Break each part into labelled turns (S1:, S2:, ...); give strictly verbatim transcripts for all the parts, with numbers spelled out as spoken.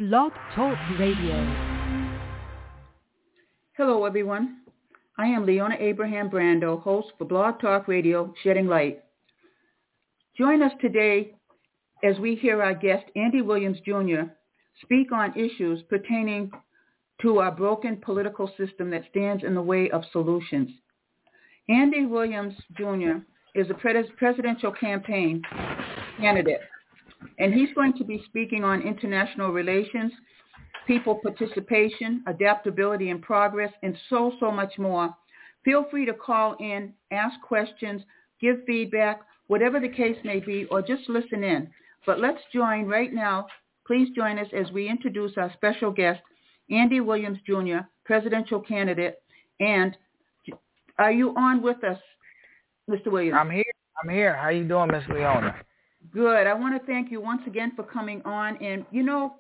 S1: Blog Talk Radio.
S2: Hello, everyone. I am Leona Abraham Brando, host for Blog Talk Radio, Shedding Light. Join us today as we hear our guest, Andy Williams, Junior, speak on issues pertaining to our broken political system that stands in the way of solutions. Andy Williams, Junior is a pres- presidential campaign candidate, and he's going to be speaking on international relations, people participation, adaptability and progress, and so, so much more. Feel free to call in, ask questions, give feedback, whatever the case may be, or just listen in. But let's join right now. Please join us as we introduce our special guest, Andy Williams, Junior, presidential candidate. And are you on with us, Mister Williams?
S3: I'm here. I'm here. How you doing, Miss Leona?
S2: Good. I want to thank you once again for coming on. And, you know,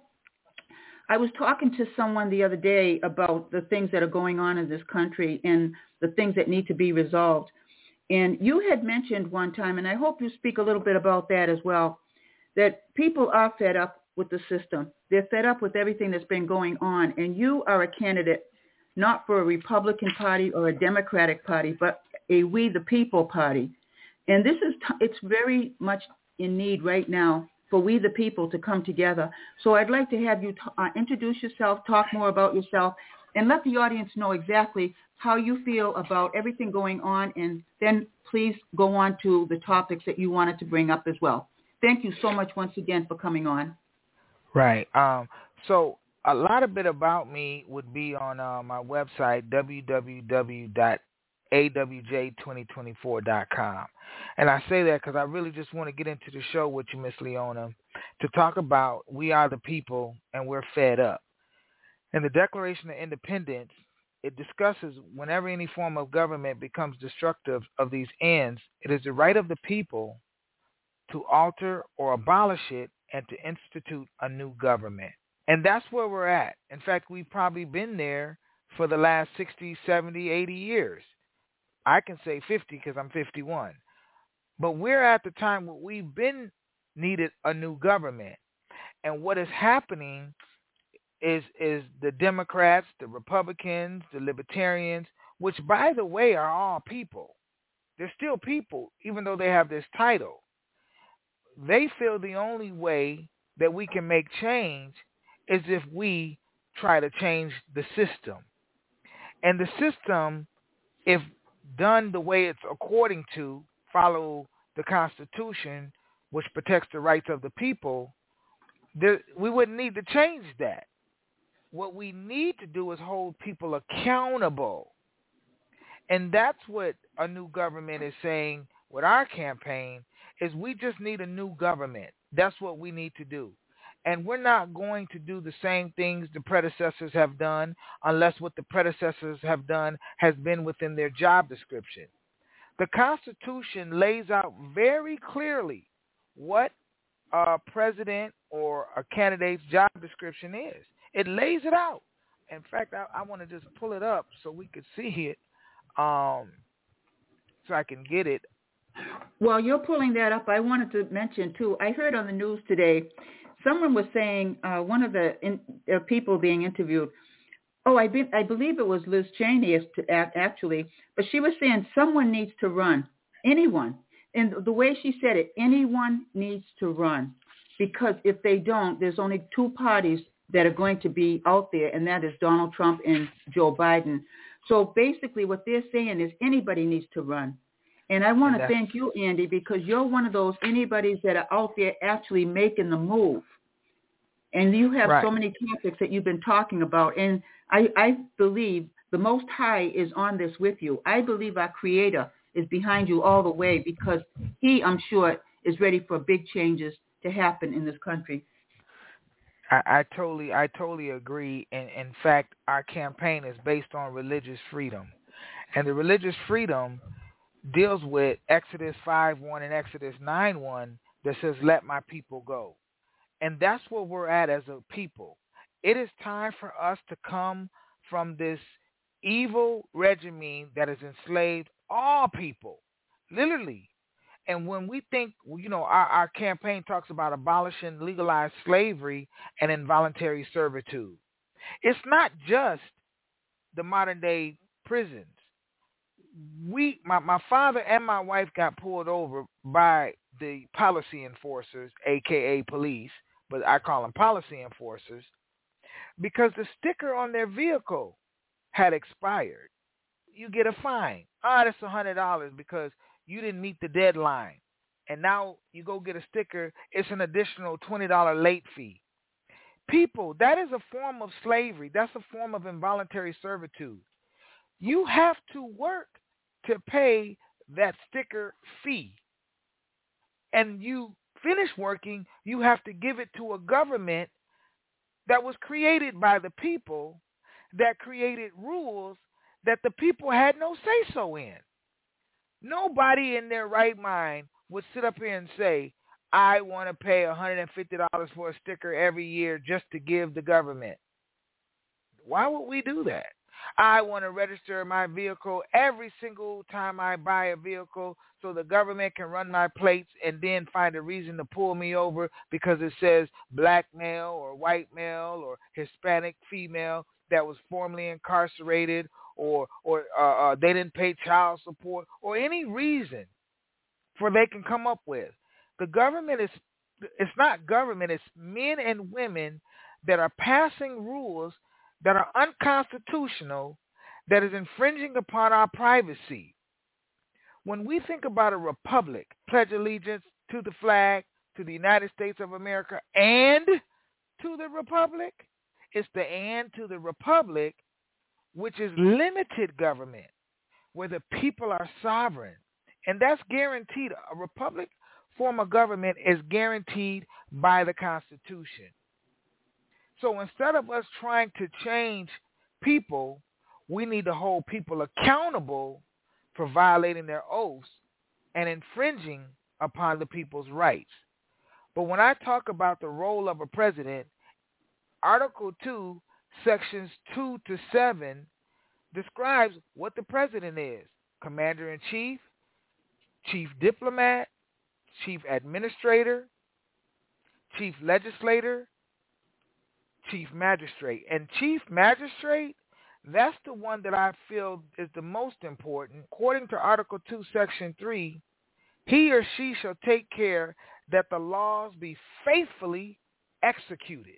S2: I was talking to someone the other day about the things that are going on in this country and the things that need to be resolved. And you had mentioned one time, and I hope you speak a little bit about that as well, that people are fed up with the system. They're fed up with everything that's been going on. And you are a candidate not for a Republican Party or a Democratic Party, but a We the People Party. And this is, t- it's very much in need right now for We the People to come together. So I'd like to have you t- uh, introduce yourself, talk more about yourself, and let the audience know exactly how you feel about everything going on, and then please go on to the topics that you wanted to bring up as well. Thank you so much once again for coming on.
S3: Right. Um, so a lot of bit about me would be on uh, my website, w w w dot a w j twenty twenty-four dot com. And I say that because I really just want to get into the show with you, Miss Leona, to talk about we are the people and we're fed up. In the Declaration of Independence, it discusses whenever any form of government becomes destructive of these ends, it is the right of the people to alter or abolish it and to institute a new government. And that's where we're at. In fact, we've probably been there for the last sixty, seventy, eighty years. I can say fifty because I'm fifty-one. But we're at the time where we've been needed a new government. And what is happening is is the Democrats, the Republicans, the Libertarians, which, by the way, are all people. They're still people, even though they have this title. They feel the only way that we can make change is if we try to change the system. And the system, if done the way it's according to, follow the Constitution, which protects the rights of the people, there, we wouldn't need to change that. What we need to do is hold people accountable. And that's what a new government is saying with our campaign, is we just need a new government. That's what we need to do. And we're not going to do the same things the predecessors have done unless what the predecessors have done has been within their job description. The Constitution lays out very clearly what a president or a candidate's job description is. It lays it out. In fact, I, I want to just pull it up so we could see it, um, so I can get it.
S2: While you're pulling that up, I wanted to mention, too, I heard on the news today, someone was saying, uh, one of the in, uh, people being interviewed, oh, I, be, I believe it was Liz Cheney actually, but she was saying someone needs to run, anyone. And the way she said it, anyone needs to run, because if they don't, there's only two parties that are going to be out there, and that is Donald Trump and Joe Biden. So basically what they're saying is anybody needs to run. And I want to thank you, Andy, because you're one of those anybody's that are out there actually making the move. And you have
S3: right.
S2: so many topics that you've been talking about. And I, I believe the Most High is on this with you. I believe our Creator is behind you all the way, because he, I'm sure, is ready for big changes to happen in this country.
S3: I, I totally I totally agree. And in fact, our campaign is based on religious freedom. And the religious freedom deals with Exodus five one and Exodus nine one that says, let my people go. And that's where we're at as a people. It is time for us to come from this evil regime that has enslaved all people, literally. And when we think, you know, our, our campaign talks about abolishing legalized slavery and involuntary servitude. It's not just the modern day prisons. We, my, my father and my wife got pulled over by the policy enforcers, a k a police, but I call them policy enforcers, because the sticker on their vehicle had expired. You get a fine. Ah, that's one hundred dollars because you didn't meet the deadline. And now you go get a sticker, it's an additional twenty dollars late fee. People, that is a form of slavery. That's a form of involuntary servitude. You have to work to pay that sticker fee. And you finish working, you have to give it to a government that was created by the people, that created rules that the people had no say-so in. Nobody in their right mind would sit up here and say, I want to pay one hundred fifty dollars for a sticker every year just to give the government. Why would we do that? I want to register my vehicle every single time I buy a vehicle so the government can run my plates and then find a reason to pull me over because it says black male or white male or Hispanic female that was formerly incarcerated, or or uh, uh, they didn't pay child support, or any reason for they can come up with. The government is, it's not government, it's men and women that are passing rules that are unconstitutional, that is infringing upon our privacy. When we think about a republic, pledge allegiance to the flag, to the United States of America, and to the republic, it's the and to the republic, which is limited government, where the people are sovereign. And that's guaranteed. A republic form of government is guaranteed by the Constitution. So instead of us trying to change people, we need to hold people accountable for violating their oaths and infringing upon the people's rights. But when I talk about the role of a president, Article two, Sections two to seven describes what the president is: commander-in-chief, chief diplomat, chief administrator, chief legislator, chief magistrate. And chief magistrate, that's the one that I feel is the most important. According to Article two, Section three, he or she shall take care that the laws be faithfully executed.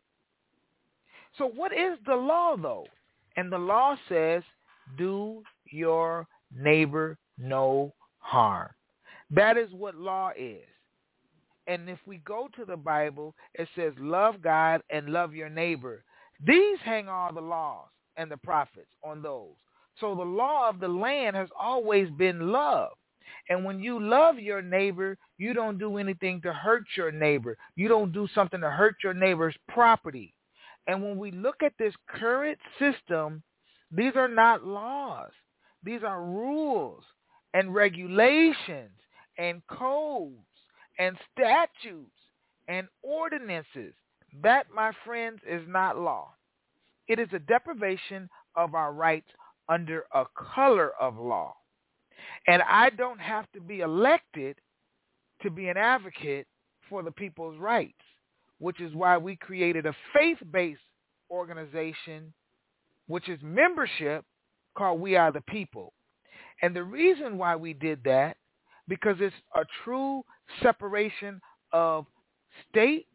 S3: So what is the law, though? And the law says, do your neighbor no harm. That is what law is. And if we go to the Bible, it says, love God and love your neighbor. These hang all the laws and the prophets on those. So the law of the land has always been love. And when you love your neighbor, you don't do anything to hurt your neighbor. You don't do something to hurt your neighbor's property. And when we look at this current system, these are not laws. These are rules and regulations and codes and statutes and ordinances. That, my friends, is not law. It is a deprivation of our rights under a color of law. And I don't have to be elected to be an advocate for the people's rights, which is why we created a faith-based organization, which is membership, called We Are the People. And the reason why we did that, because it's a true separation of state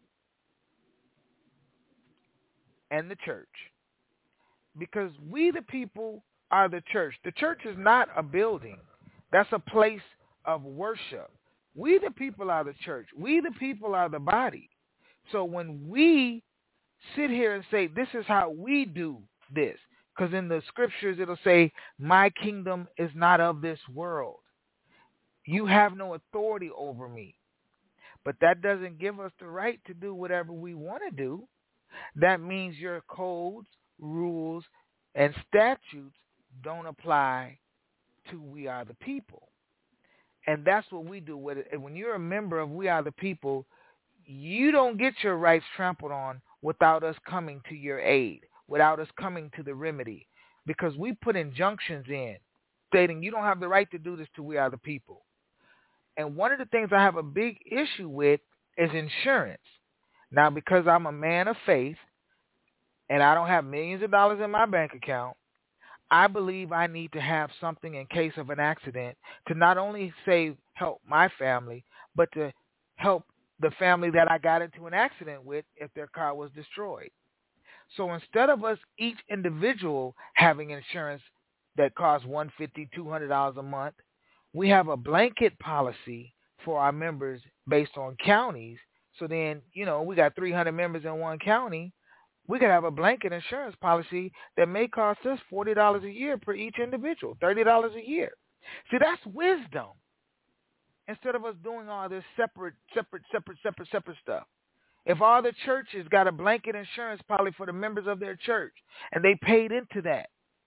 S3: and the church. Because we the people are the church. The church is not a building. That's a place of worship. We the people are the church. We the people are the body. So when we sit here and say, this is how we do this, because in the scriptures it'll say, my kingdom is not of this world. You have no authority over me. But that doesn't give us the right to do whatever we want to do. That means your codes, rules, and statutes don't apply to We Are the People. And that's what we do with it. And when you're a member of We Are the People, you don't get your rights trampled on without us coming to your aid, without us coming to the remedy, because we put injunctions in stating you don't have the right to do this to We Are the People. And one of the things I have a big issue with is insurance. Now, because I'm a man of faith and I don't have millions of dollars in my bank account, I believe I need to have something in case of an accident to not only save, help my family, but to help the family that I got into an accident with if their car was destroyed. So instead of us each individual having insurance that costs one hundred fifty dollars, two hundred dollars a month, we have a blanket policy for our members based on counties. So then, you know, we got three hundred members in one county. We could have a blanket insurance policy that may cost us forty dollars a year per each individual, thirty dollars a year. See, that's wisdom. Instead of us doing all this separate, separate, separate, separate, separate stuff. If all the churches got a blanket insurance policy for the members of their church and they paid into that,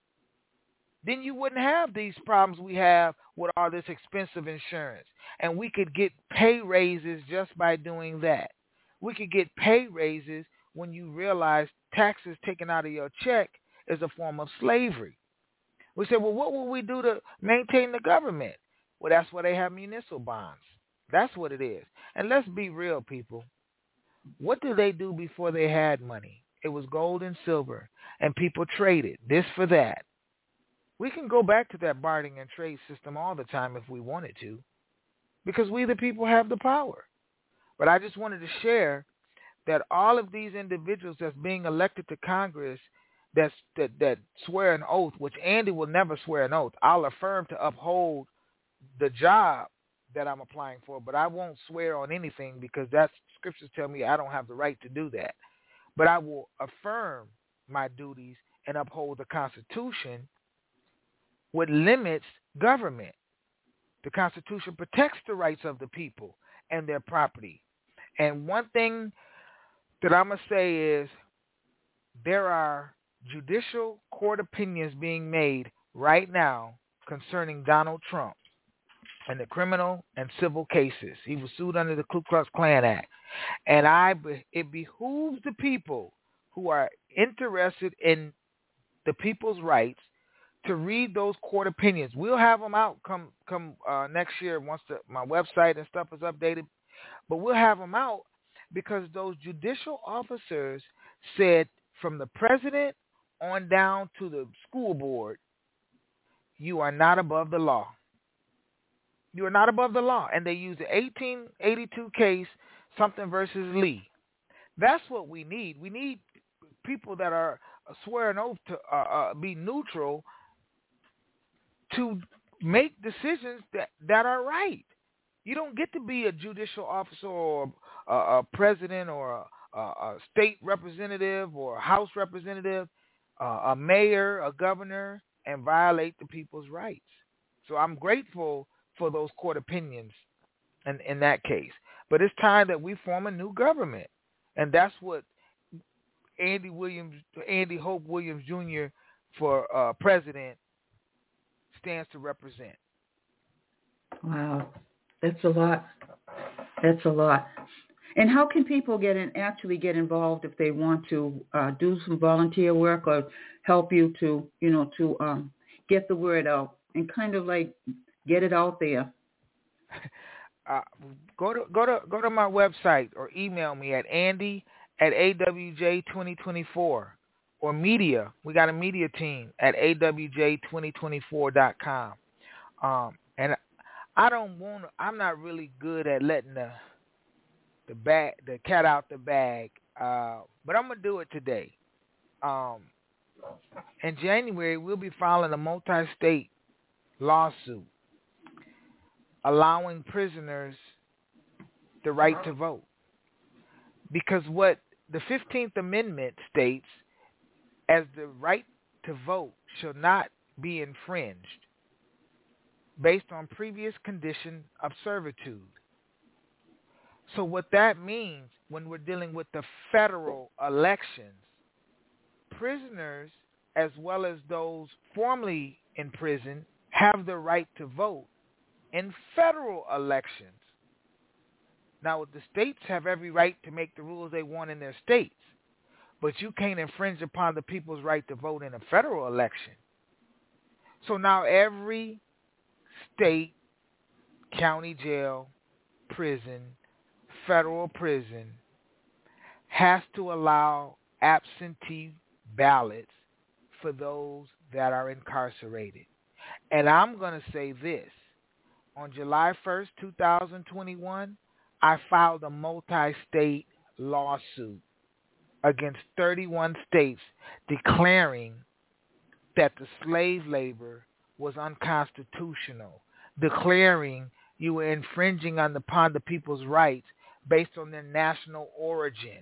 S3: then you wouldn't have these problems we have with all this expensive insurance. And we could get pay raises just by doing that. We could get pay raises when you realize taxes taken out of your check is a form of slavery. We say, well, what will we do to maintain the government? Well, that's why they have municipal bonds. That's what it is. And let's be real, people. What did they do before they had money? It was gold and silver, and people traded this for that. We can go back to that bartering and trade system all the time if we wanted to, because we the people have the power. But I just wanted to share that all of these individuals that's being elected to Congress that's, that, that swear an oath, which Andy will never swear an oath. I'll affirm to uphold the job that I'm applying for, but I won't swear on anything because that's scriptures tell me I don't have the right to do that. But I will affirm my duties and uphold the Constitution, which limits government. The Constitution protects the rights of the people and their property. And one thing that I'm going to say is there are judicial court opinions being made right now concerning Donald Trump and the criminal and civil cases. He was sued under the Ku Klux Klan Act. And I, it behooves the people who are interested in the people's rights to read those court opinions. We'll have them out come come uh, next year once the, my website and stuff is updated. But we'll have them out because those judicial officers said from the president on down to the school board, you are not above the law. You are not above the law. And they use the eighteen eighty-two case, something versus Lee. That's what we need. We need people that are swear an oath to uh, uh, be neutral to make decisions that, that are right. You don't get to be a judicial officer or a, a president or a, a state representative or a house representative, uh, a mayor, a governor, and violate the people's rights. So I'm grateful for those court opinions in, in that case. But it's time that we form a new government. And that's what Andy Williams, Andy Hope Williams Junior for uh, president stands to represent.
S2: Wow. That's a lot. That's a lot. And how can people get in, actually get involved if they want to uh, do some volunteer work or help you to, you know, to um, get the word out and kind of like get it out there?
S3: Uh, go to go to go to my website or email me at Andy at A W J twenty twenty-four or media. We got a media team at A W J twenty twenty-four dot com. Um, and I don't want. I'm not really good at letting the the bag, the cat out the bag. Uh, but I'm gonna do it today. Um, in January, we'll be filing a multi-state lawsuit allowing prisoners the right to vote. Because what the fifteenth Amendment states, as the right to vote shall not be infringed based on previous condition of servitude. So what that means when we're dealing with the federal elections, prisoners as well as those formerly in prison have the right to vote in federal elections. Now, the states have every right to make the rules they want in their states, but you can't infringe upon the people's right to vote in a federal election. So now every state county jail, prison, federal prison, has to allow absentee ballots for those that are incarcerated. And I'm going to say this. On July first, two thousand twenty-one, I filed a multi-state lawsuit against thirty-one states declaring that the slave labor was unconstitutional, declaring you were infringing on the, upon the people's rights based on their national origin.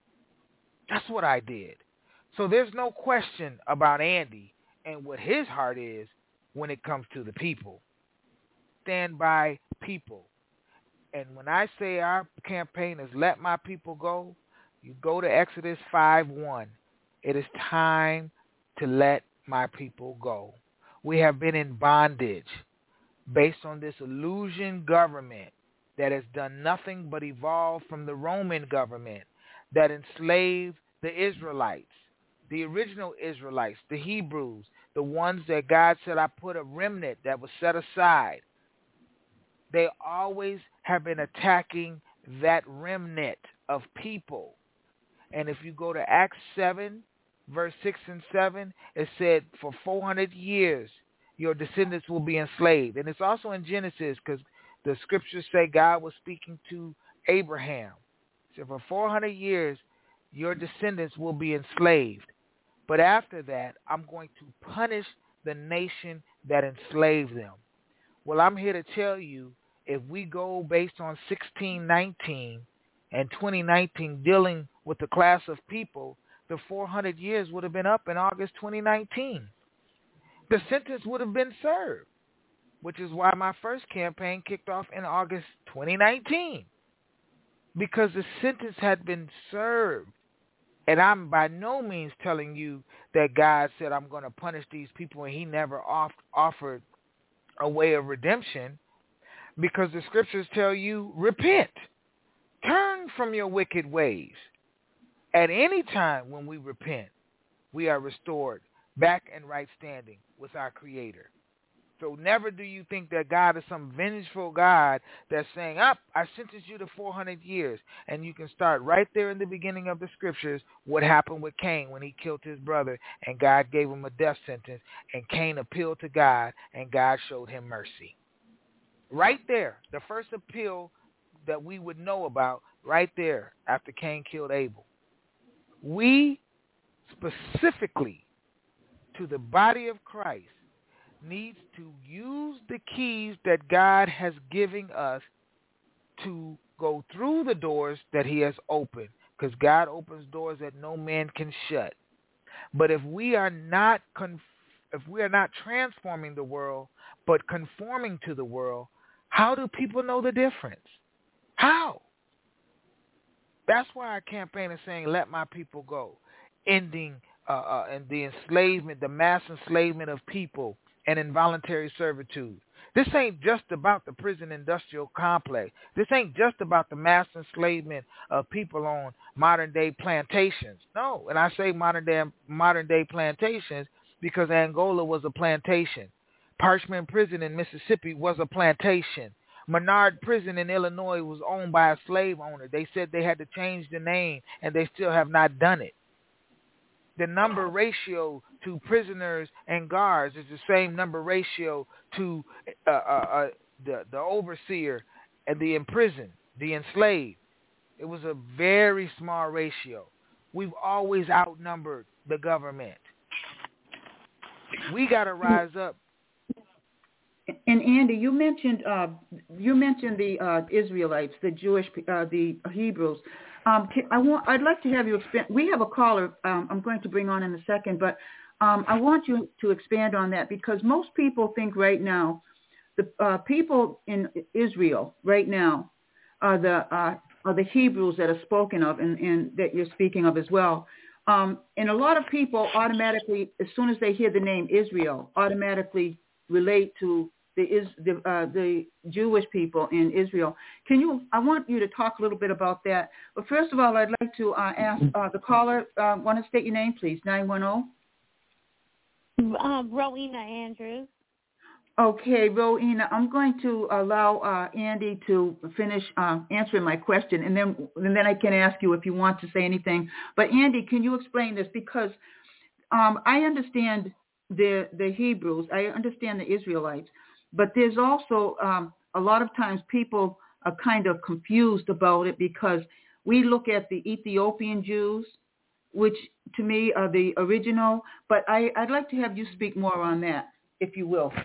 S3: That's what I did. So there's no question about Andy and what his heart is when it comes to the people. Stand by people. And when I say our campaign is Let My People Go, you go to Exodus five one. It is time to let my people go. We have been in bondage based on this illusion government that has done nothing but evolve from the Roman government that enslaved the Israelites, the original Israelites, the Hebrews, the ones that God said I put a remnant that was set aside. They always have been attacking that remnant of people. And if you go to Acts seven, verse six and seven, it said for four hundred years your descendants will be enslaved. And it's also in Genesis because the scriptures say God was speaking to Abraham. So for four hundred years your descendants will be enslaved. But after that, I'm going to punish the nation that enslaved them. Well, I'm here to tell you, if we go based on sixteen nineteen and twenty nineteen dealing with the class of people, the four hundred years would have been up in August twenty nineteen. The sentence would have been served, which is why my first campaign kicked off in August twenty nineteen, because the sentence had been served. And I'm by no means telling you that God said I'm going to punish these people and he never off- offered a way of redemption, because the scriptures tell you, repent, turn from your wicked ways. At any time when we repent, we are restored back in right standing with our Creator. So never do you think that God is some vengeful God that's saying, up, I sentenced you to four hundred years. And you can start right there in the beginning of the scriptures what happened with Cain when he killed his brother and God gave him a death sentence, and Cain appealed to God and God showed him mercy. Right there, the first appeal that we would know about right there after Cain killed Abel. We specifically, to the body of Christ, needs to use the keys that God has given us to go through the doors that he has opened, because God opens doors that no man can shut. But if we are not conf- if we are not transforming the world but conforming to the world, how do people know the difference? How? That's why our campaign is saying, let my people go, ending uh, uh, and the enslavement, the mass enslavement of people and involuntary servitude. This ain't just about the prison industrial complex. This ain't just about the mass enslavement of people on modern-day plantations. No, and I say modern-day modern-day plantations because Angola was a plantation. Parchman Prison in Mississippi was a plantation. Menard Prison in Illinois was owned by a slave owner. They said they had to change the name, and they still have not done it. The number ratio to prisoners and guards is the same number ratio to uh, uh, uh, the, the overseer and the imprisoned, the enslaved. It was a very small ratio. We've always outnumbered the government. We got to rise up.
S2: And Andy, you mentioned uh, you mentioned the uh, Israelites, the Jewish, uh, the Hebrews. Um, I want, I'd like to have you expand. We have a caller um, I'm going to bring on in a second, but um, I want you to expand on that, because most people think right now the uh, people in Israel right now are the uh, are the Hebrews that are spoken of and, and that you're speaking of as well. Um, and a lot of people automatically, as soon as they hear the name Israel, automatically relate to the is the uh, the Jewish people in Israel. Can you? I want you to talk a little bit about that. But first of all, I'd like to uh, ask uh, the caller. Uh, want to state your name, please? nine one zero.
S4: Um, Rowena Andrews.
S2: Okay, Rowena, I'm going to allow uh, Andy to finish uh, answering my question, and then and then I can ask you if you want to say anything. But Andy, can you explain this? Because um, I understand the the Hebrews, I understand the Israelites, but there's also um, a lot of times people are kind of confused about it because we look at the Ethiopian Jews, which to me are the original. But I, I'd like to have you speak more on that, if you will.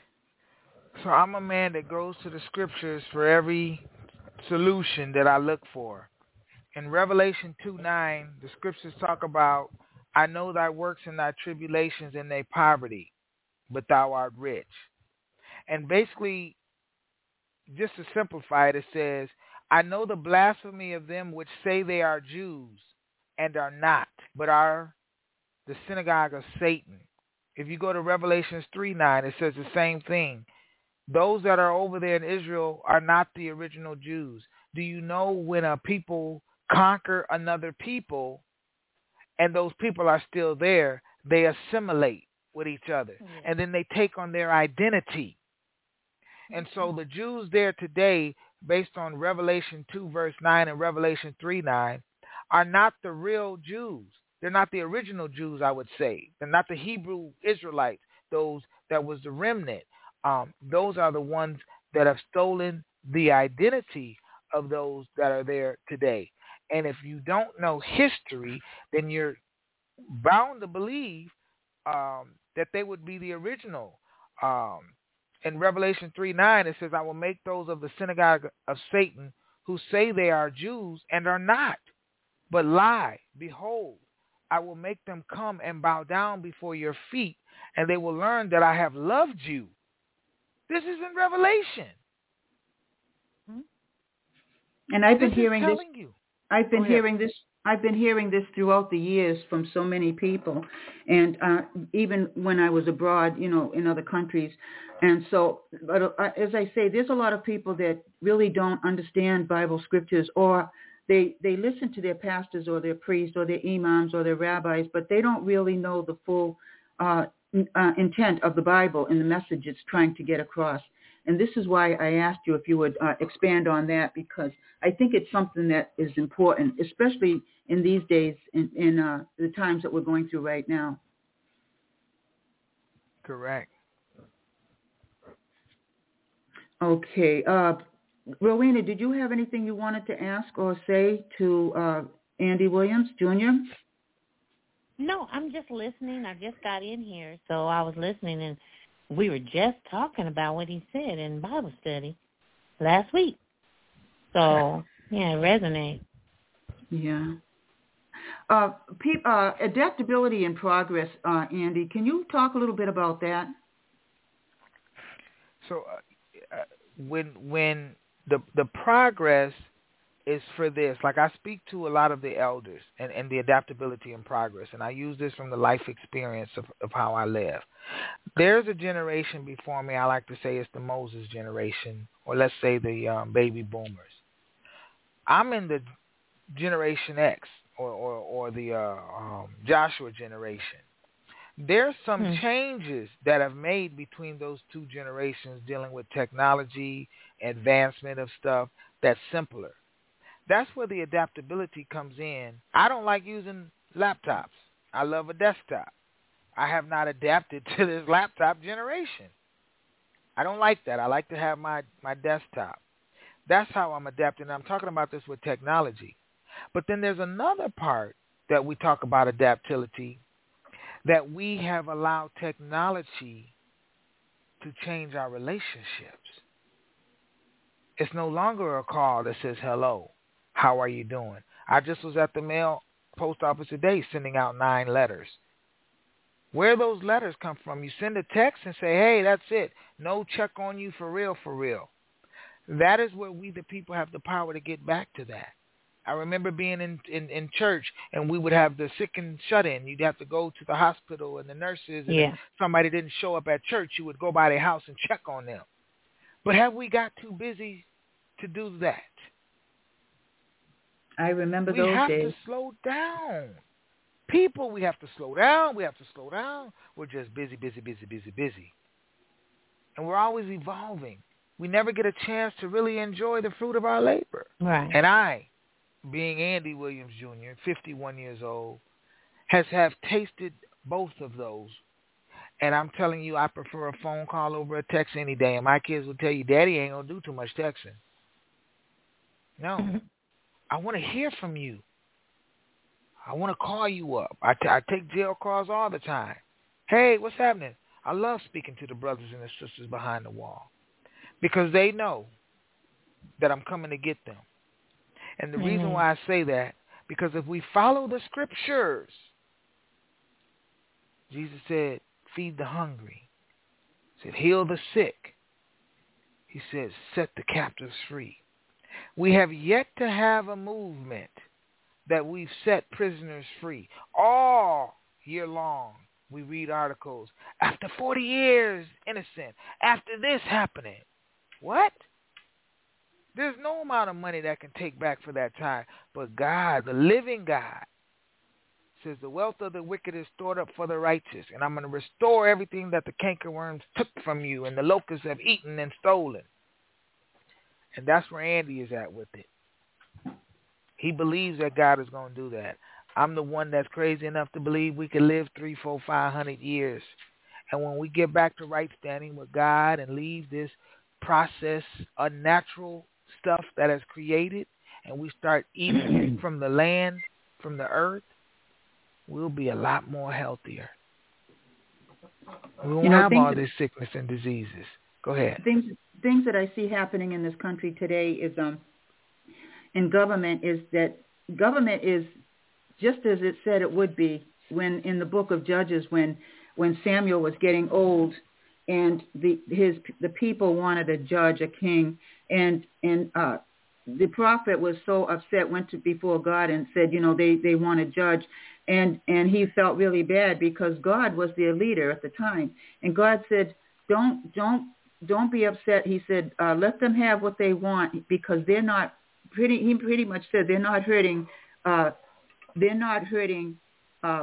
S3: So I'm a man that goes to the scriptures for every solution that I look for. In Revelation two nine, the scriptures talk about, I know thy works and thy tribulations and thy poverty, but thou art rich. And basically, just to simplify it, it says, I know the blasphemy of them which say they are Jews and are not, but are the synagogue of Satan. If you go to Revelations three nine, it says the same thing. Those that are over there in Israel are not the original Jews. Do you know when a people conquer another people and those people are still there, they assimilate with each other, yeah. and then they take on their identity. And so the Jews there today, based on Revelation two verse nine and Revelation three nine, are not the real Jews. They're not the original Jews, I would say. They're not the Hebrew Israelites, those that was the remnant. Um, those are the ones that have stolen the identity of those that are there today. And if you don't know history, then you're bound to believe um, that they would be the original. Um, in Revelation three nine, it says, I will make those of the synagogue of Satan who say they are Jews and are not, but lie. Behold, I will make them come and bow down before your feet, and they will learn that I have loved you. This is in Revelation.
S2: And I've been
S3: this
S2: hearing
S3: is
S2: this.
S3: telling you.
S2: I've been hearing this. I've been hearing this throughout the years from so many people, and uh, even when I was abroad, you know, in other countries. And so, but uh, as I say, there's a lot of people that really don't understand Bible scriptures, or they they listen to their pastors or their priests or their imams or their rabbis, but they don't really know the full uh, uh, intent of the Bible and the message it's trying to get across. And this is why I asked you if you would uh, expand on that, because I think it's something that is important, especially in these days, in, in uh, the times that we're going through right now.
S3: Correct.
S2: Okay. Uh, Rowena, did you have anything you wanted to ask or say to uh, Andy Williams, Junior?
S4: No, I'm just listening. I just got in here, so I was listening, and we were just talking about what he said in Bible study last week. So, yeah, it resonates.
S2: Yeah. Uh, pe- uh, adaptability and progress, uh, Andy, can you talk a little bit about that?
S3: So uh, when when the the progress is for this, like I speak to a lot of the elders and, and the adaptability and progress, and I use this from the life experience of, of how I live. There's a generation before me, I like to say it's the Moses generation, or let's say the um, baby boomers. I'm in the Generation X, or, or, or the uh, um, Joshua generation. There's some hmm. changes that have made between those two generations dealing with technology, advancement of stuff that's simpler. That's where the adaptability comes in. I don't like using laptops. I love a desktop. I have not adapted to this laptop generation. I don't like that. I like to have my, my desktop. That's how I'm adapting. I'm talking about this with technology. But then there's another part that we talk about adaptability, that we have allowed technology to change our relationships. It's no longer a call that says, hello, how are you doing? I just was at the mail post office today sending out nine letters. Where those letters come from? You send a text and say, hey, that's it. No check on you for real, for real. That is where we, the people, have the power to get back to that. I remember being in, in, in church, and we would have the sick and shut-in. You'd have to go to the hospital and the nurses, and
S4: yeah.
S3: if somebody didn't show up at church, you would go by their house and check on them. But have we got too busy to do that?
S2: I remember
S3: we
S2: those
S3: have
S2: days.
S3: to slow down. People, we have to slow down. We have to slow down. We're just busy, busy, busy, busy, busy. and we're always evolving. We never get a chance to really enjoy the fruit of our labor.
S4: Right.
S3: And I, being Andy Williams Junior, fifty-one years old, has have tasted both of those. And I'm telling you, I prefer a phone call over a text any day. And my kids will tell you, Daddy ain't going to do too much texting. No. Mm-hmm. I want to hear from you. I want to call you up. I, t- I take jail calls all the time. Hey, what's happening? I love speaking to the brothers and the sisters behind the wall because they know that I'm coming to get them. And the mm-hmm. reason why I say that, because if we follow the scriptures, Jesus said, feed the hungry. He said, heal the sick. He said, set the captives free. We have yet to have a movement that we've set prisoners free. All year long, we read articles. After forty years, innocent. After this happening. What? There's no amount of money that can take back for that time. But God, the living God, says the wealth of the wicked is stored up for the righteous, and I'm going to restore everything that the cankerworms took from you and the locusts have eaten and stolen. And that's where Andy is at with it. He believes that God is going to do that. I'm the one that's crazy enough to believe we can live three, four, five hundred years. And when we get back to right standing with God and leave this process, unnatural stuff that has created, and we start eating from the land, from the earth, we'll be a lot more healthier. We won't you know, have all this sickness and diseases. Go ahead.
S2: Things things that I see happening in this country today is um in government is that government is just as it said it would be when in the book of Judges when when Samuel was getting old and the his the people wanted a judge, a king, and and uh the prophet was so upset, went to before God and said, you know, they, they want a judge. And, and he felt really bad because God was their leader at the time. And God said, don't, don't, don't be upset. He said, uh, let them have what they want because they're not pretty, he pretty much said they're not hurting, uh, they're not hurting, uh,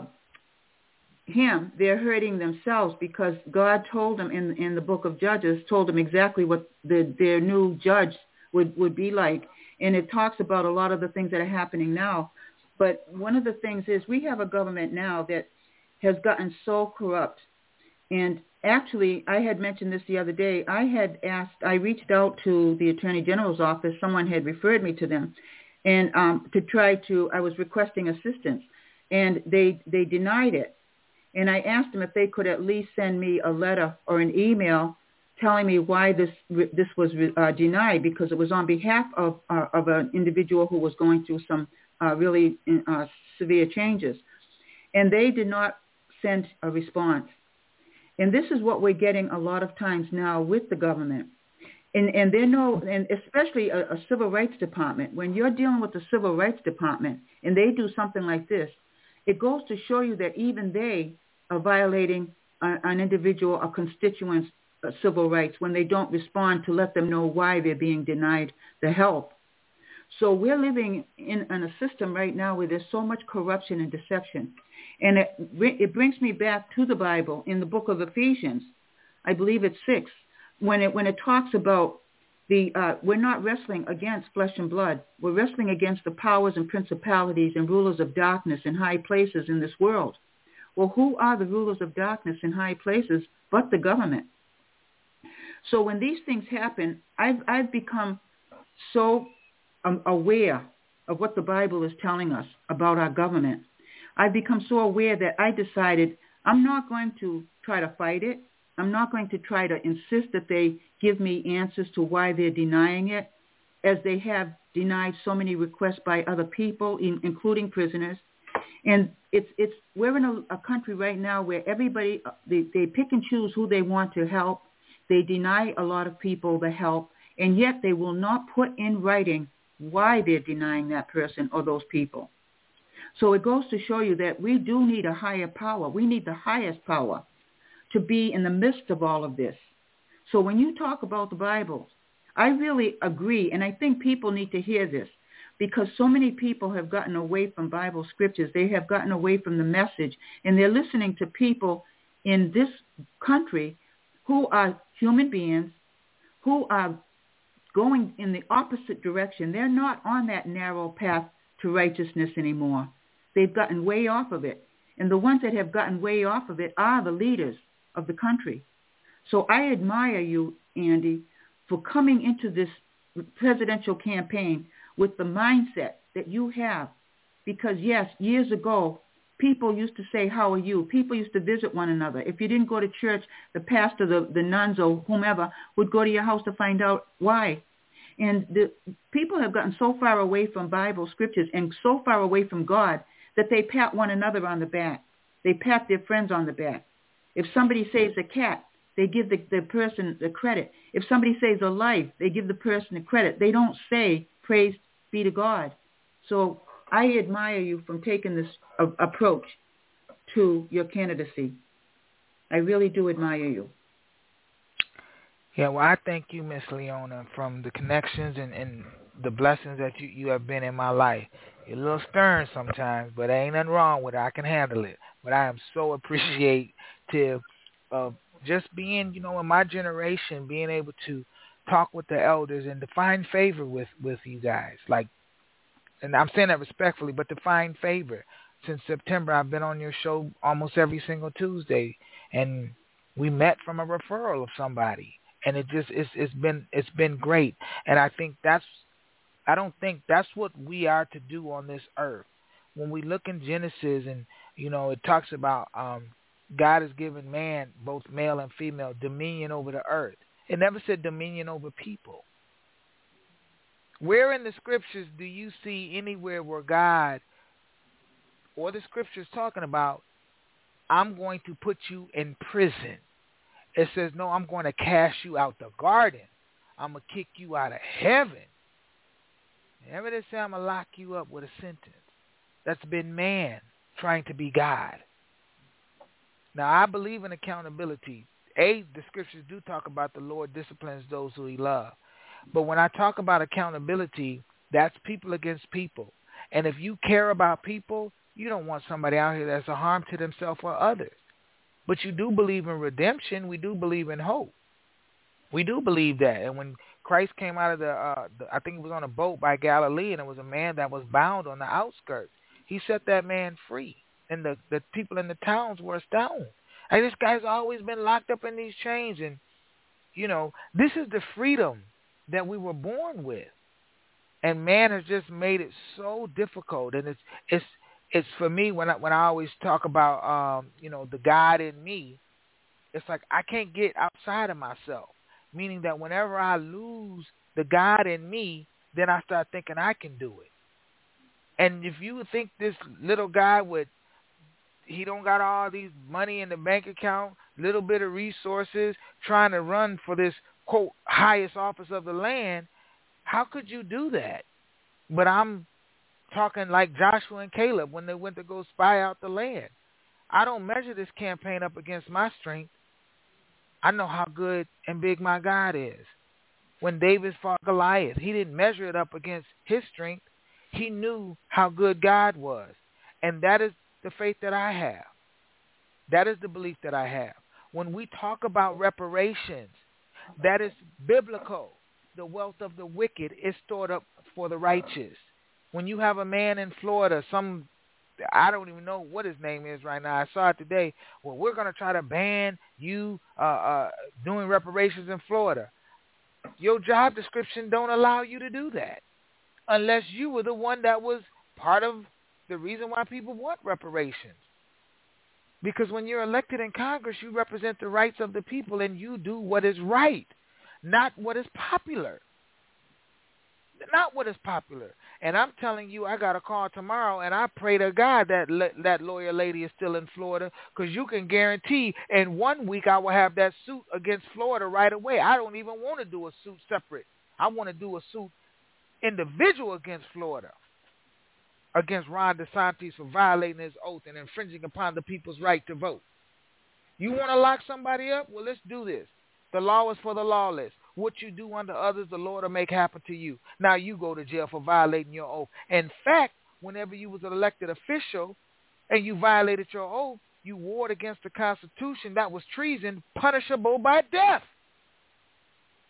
S2: him. They're hurting themselves because God told them in, in the book of Judges, told them exactly what the, their new judge would, would be like. And it talks about a lot of the things that are happening now. But one of the things is we have a government now that has gotten so corrupt. And actually, I had mentioned this the other day. I had asked, I reached out to the Attorney General's office. Someone had referred me to them. And um, to try to, I was requesting assistance. And they, they denied it. And I asked them if they could at least send me a letter or an email telling me why this this was uh, denied, because it was on behalf of uh, of an individual who was going through some uh, really uh, severe changes. And they did not send a response. And this is what we're getting a lot of times now with the government. And, and they know, and especially a, a civil rights department, when you're dealing with the civil rights department and they do something like this, it goes to show you that even they are violating a, an individual, a constituent's uh, civil rights when they don't respond to let them know why they're being denied the help. So we're living in, in a system right now where there's so much corruption and deception. And it, it brings me back to the Bible in the book of Ephesians. I believe it's six, when it when it talks about the uh, we're not wrestling against flesh and blood. We're wrestling against the powers and principalities and rulers of darkness in high places in this world. Well, who are the rulers of darkness in high places but the government? So when these things happen, I've I've become so um, aware of what the Bible is telling us about our government. I've become so aware that I decided I'm not going to try to fight it. I'm not going to try to insist that they give me answers to why they're denying it, as they have denied so many requests by other people, in, including prisoners. And it's it's we're in a, a country right now where everybody, they, they pick and choose who they want to help. They deny a lot of people the help, and yet they will not put in writing why they're denying that person or those people. So it goes to show you that we do need a higher power. We need the highest power to be in the midst of all of this. So when you talk about the Bible, I really agree, and I think people need to hear this, because so many people have gotten away from Bible scriptures. They have gotten away from the message, and they're listening to people in this country who are human beings who are going in the opposite direction. They're not on that narrow path to righteousness anymore. They've gotten way off of it. And the ones that have gotten way off of it are the leaders of the country. So I admire you, Andy, for coming into this presidential campaign with the mindset that you have. Because, yes, years ago, people used to say, how are you? People used to visit one another. If you didn't go to church, the pastor, the, the nuns, or whomever would go to your house to find out why. And the people have gotten so far away from Bible scriptures and so far away from God that they pat one another on the back. They pat their friends on the back. If somebody saves a cat, they give the, the person the credit. If somebody saves a life, they give the person the credit. They don't say, praise be to God. So I admire you from taking this uh, approach to your candidacy. I really do admire you.
S3: Yeah, well, I thank you, Miss Leona, from the connections and, and the blessings that you, you have been in my life. You're a little stern sometimes, but there ain't nothing wrong with it. I can handle it. But I am so appreciative of just being, you know, in my generation, being able to talk with the elders and to find favor with, with you guys. Like, and I'm saying that respectfully, but to find favor. Since September, I've been on your show almost every single Tuesday, and we met from a referral of somebody. And it just it's it's been it's been great, and I think that's I don't think that's what we are to do on this earth. When we look in Genesis, and you know it talks about um, God has given man, both male and female, dominion over the earth. It never said dominion over people. Where in the scriptures do you see anywhere where God or the scriptures talking about, I'm going to put you in prison? It says, no, I'm going to cast you out the garden. I'm going to kick you out of heaven. Never did say I'm going to lock you up with a sentence. That's been man trying to be God. Now, I believe in accountability. A, the scriptures do talk about the Lord disciplines those who he loves. But when I talk about accountability, that's people against people. And if you care about people, you don't want somebody out here that's a harm to themselves or others. But you do believe in redemption. We do believe in hope. We do believe that. And when Christ came out of the, uh, the, I think it was on a boat by Galilee, and it was a man that was bound on the outskirts. He set that man free, and the, the people in the towns were astounded. And this guy's always been locked up in these chains. And, you know, this is the freedom that we were born with. And man has just made it so difficult. And it's it's it's for me, when I, when I always talk about, um, you know, the God in me, it's like I can't get outside of myself, meaning that whenever I lose the God in me, then I start thinking I can do it. And if you think this little guy would, he don't got all these money in the bank account, little bit of resources, trying to run for this, quote, highest office of the land, how could you do that? But I'm talking like Joshua and Caleb when they went to go spy out the land. I don't measure this campaign up against my strength. I know how good and big my God is. When David fought Goliath, he didn't measure it up against his strength. He knew how good God was. And that is the faith that I have. That is the belief that I have. When we talk about reparations, that is biblical. The wealth of the wicked is stored up for the righteous. When you have a man in Florida, some, I don't even know what his name is right now. I saw it today. Well, we're going to try to ban you uh, uh, doing reparations in Florida. Your job description don't allow you to do that unless you were the one that was part of the reason why people want reparations. Because when you're elected in Congress, you represent the rights of the people and you do what is right, not what is popular. Not what is popular. And I'm telling you, I got a call tomorrow, and I pray to God that that lawyer lady is still in Florida, because you can guarantee in one week I will have that suit against Florida right away. I don't even want to do a suit separate. I want to do a suit individual against Florida, against Ron DeSantis for violating his oath and infringing upon the people's right to vote. You want to lock somebody up? Well, let's do this. The law is for the lawless. What you do unto others, the Lord will make happen to you. Now you go to jail for violating your oath. In fact, whenever you was an elected official and you violated your oath, you warred against the Constitution. That was treason, punishable by death.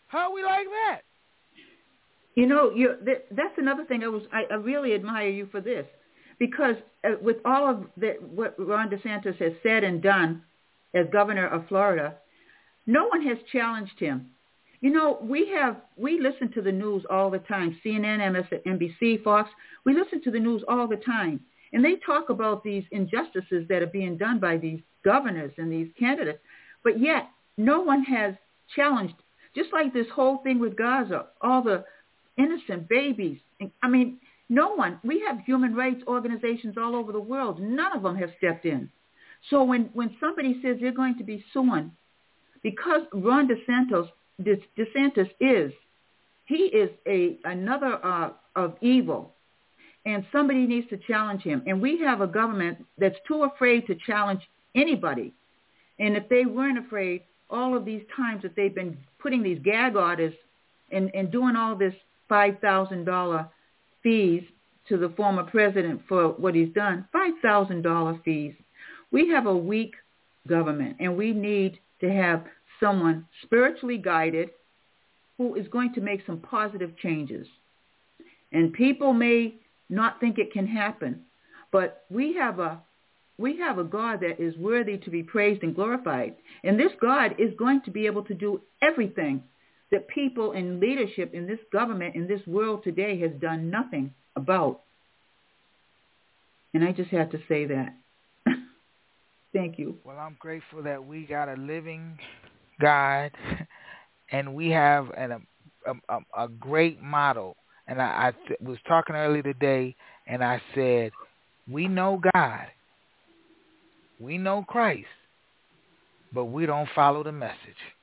S3: How are we like that?
S2: You know, you that, that's another thing. I was I, I really admire you for this, because uh, with all of the, what Ron DeSantis has said and done as governor of Florida, no one has challenged him. You know, we have we listen to the news all the time. C N N, M S N B C, Fox. We listen to the news all the time, and they talk about these injustices that are being done by these governors and these candidates, but yet no one has challenged. Just like this whole thing with Gaza, all the innocent babies. I mean, no one. We have human rights organizations all over the world. None of them have stepped in. So when, when somebody says they're going to be suing, because Ron DeSantis, DeSantis is, he is a another uh, of evil, and somebody needs to challenge him. And we have a government that's too afraid to challenge anybody. And if they weren't afraid, all of these times that they've been putting these gag orders and, and doing all this five thousand dollars fees to the former president for what he's done, five thousand dollars fees. We have a weak government, and we need to have someone spiritually guided who is going to make some positive changes. And people may not think it can happen, but we have a we have a God that is worthy to be praised and glorified. And this God is going to be able to do everything that people in leadership in this government, in this world today, has done nothing about. And I just had to say that. Thank you.
S3: Well, I'm grateful that we got a living God, and we have an, a, a, a great model. And I, I th- was talking earlier today, and I said, we know God. We know Christ, but we don't follow the message.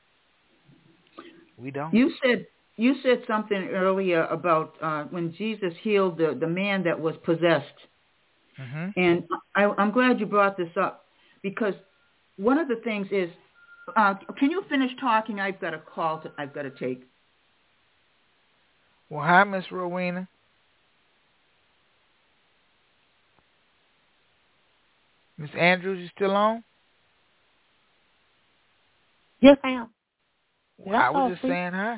S3: We don't.
S2: You said you said something earlier about uh, when Jesus healed the, the man that was possessed.
S3: Mm-hmm.
S2: And I, I'm glad you brought this up, because one of the things is, uh, can you finish talking? I've got a call to, I've got to take.
S3: Well, hi, Miss Rowena. Miss Andrews, you still on?
S4: Yes, I am.
S3: Well, I was just saying hi.